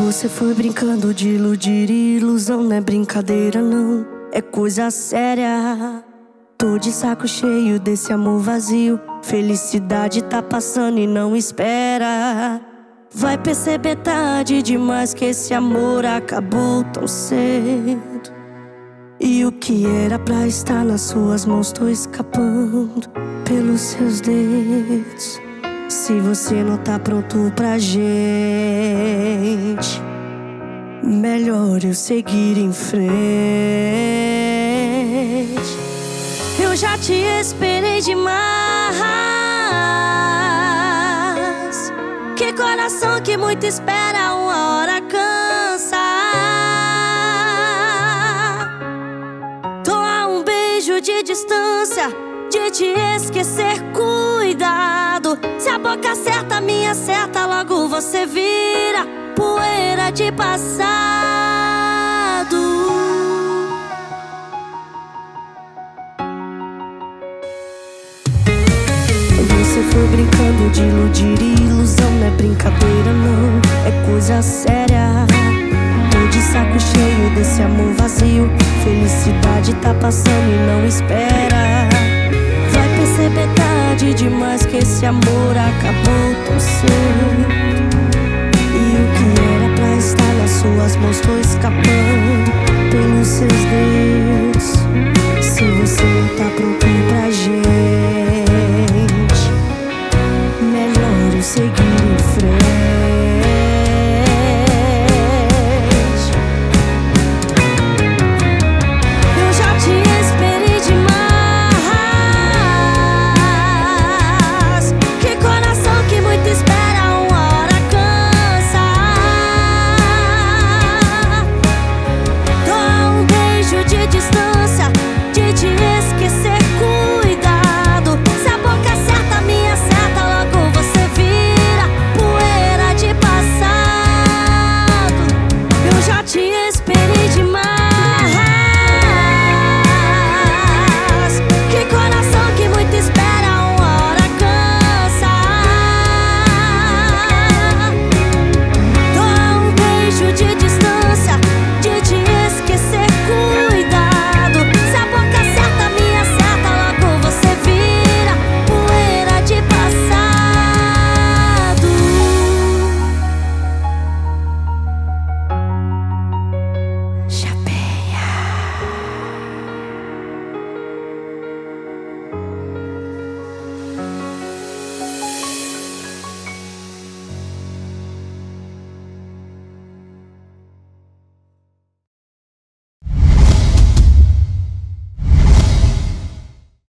Você foi brincando de iludir e ilusão não é brincadeira não, é coisa séria. Tô de saco cheio desse amor vazio, felicidade tá passando e não espera. Vai perceber tarde demais que esse amor acabou tão cedo. E o que era pra estar nas suas mãos tô escapando pelos seus dedos. Se você não tá pronto pra gente, melhor eu seguir em frente. Eu já te esperei demais. Que coração que muito espera, uma hora cansa. Tô a um beijo de distância de te esquecer, cuidado. Se a boca acerta, minha acerta, logo você vira poeira de passado. Você foi brincando de iludir e ilusão não é brincadeira não, é coisa séria. Tô de saco cheio desse amor vazio, felicidade tá passando e não espera. Vai perceber tarde demais que esse amor acabou tão cedo. E o que era pra estar nas suas mãos foi